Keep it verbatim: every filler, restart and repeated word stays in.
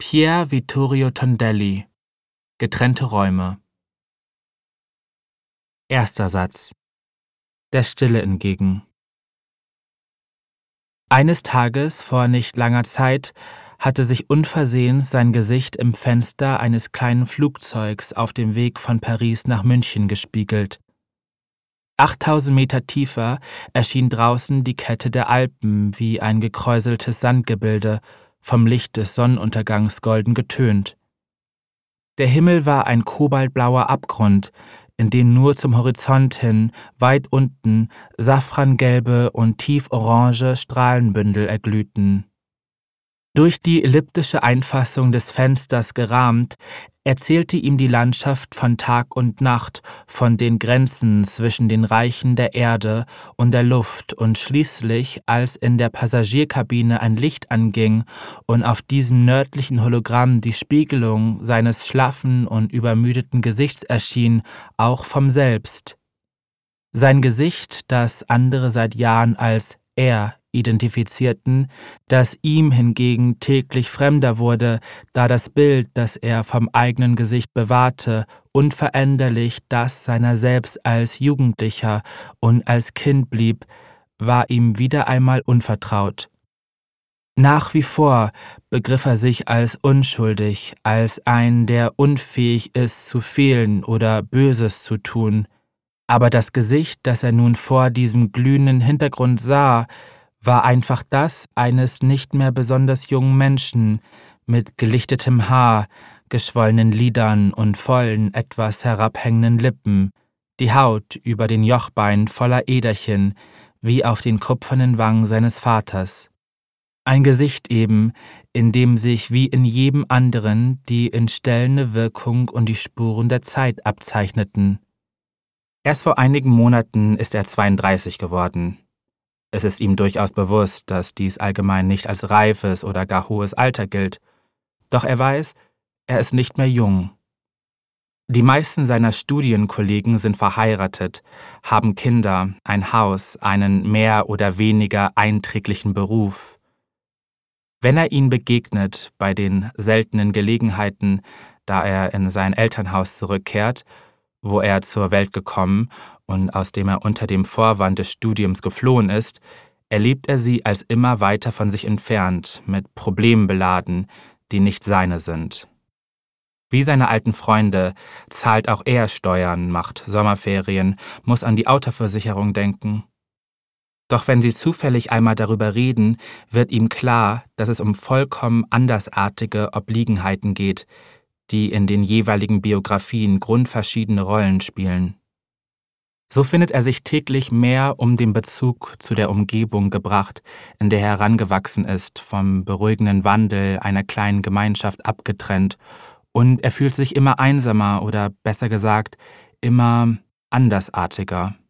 Pier Vittorio Tondelli. Getrennte Räume. Erster Satz. Der Stille entgegen. Eines Tages vor nicht langer Zeit hatte sich unversehens sein Gesicht im Fenster eines kleinen Flugzeugs auf dem Weg von Paris nach München gespiegelt. Achttausend Meter tiefer erschien draußen die Kette der Alpen wie ein gekräuseltes Sandgebilde, vom Licht des Sonnenuntergangs golden getönt. Der Himmel war ein kobaltblauer Abgrund, in dem nur zum Horizont hin, weit unten, safrangelbe und tieforange Strahlenbündel erglühten. Durch die elliptische Einfassung des Fensters gerahmt, erzählte ihm die Landschaft von Tag und Nacht, von den Grenzen zwischen den Reichen der Erde und der Luft, und schließlich, als in der Passagierkabine ein Licht anging und auf diesem nördlichen Hologramm die Spiegelung seines schlaffen und übermüdeten Gesichts erschien, auch vom Selbst. Sein Gesicht, das andere seit Jahren als er identifizierten, das ihm hingegen täglich fremder wurde, da das Bild, das er vom eigenen Gesicht bewahrte, unveränderlich das seiner selbst als Jugendlicher und als Kind blieb, war ihm wieder einmal unvertraut. Nach wie vor begriff er sich als unschuldig, als ein, der unfähig ist zu fehlen oder Böses zu tun. Aber das Gesicht, das er nun vor diesem glühenden Hintergrund sah, war einfach das eines nicht mehr besonders jungen Menschen mit gelichtetem Haar, geschwollenen Lidern und vollen, etwas herabhängenden Lippen, die Haut über den Jochbeinen voller Äderchen, wie auf den kupfernen Wangen seines Vaters. Ein Gesicht eben, in dem sich wie in jedem anderen die entstellende Wirkung und die Spuren der Zeit abzeichneten. Erst vor einigen Monaten ist er zweiunddreißig geworden. Es ist ihm durchaus bewusst, dass dies allgemein nicht als reifes oder gar hohes Alter gilt. Doch er weiß, er ist nicht mehr jung. Die meisten seiner Studienkollegen sind verheiratet, haben Kinder, ein Haus, einen mehr oder weniger einträglichen Beruf. Wenn er ihnen begegnet, bei den seltenen Gelegenheiten, da er in sein Elternhaus zurückkehrt, wo er zur Welt gekommen und aus dem er unter dem Vorwand des Studiums geflohen ist, erlebt er sie als immer weiter von sich entfernt, mit Problemen beladen, die nicht seine sind. Wie seine alten Freunde zahlt auch er Steuern, macht Sommerferien, muss an die Autoversicherung denken. Doch wenn sie zufällig einmal darüber reden, wird ihm klar, dass es um vollkommen andersartige Obliegenheiten geht, die in den jeweiligen Biografien grundverschiedene Rollen spielen. So findet er sich täglich mehr um den Bezug zu der Umgebung gebracht, in der er herangewachsen ist, vom beruhigenden Wandel einer kleinen Gemeinschaft abgetrennt, und er fühlt sich immer einsamer oder besser gesagt, immer andersartiger.